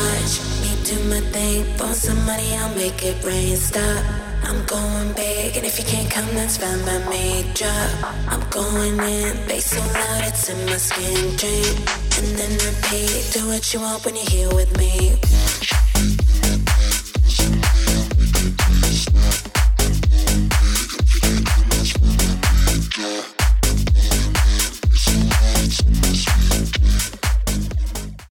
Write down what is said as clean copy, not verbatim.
Watch me do my thing. Want some money, I'll make it rain. Stop. I'm going big, and if you can't come, that's fine by me. Drop. I'm going in, bass so loud it's in my skin. Drink, and then repeat. Do what you want when you're here with me.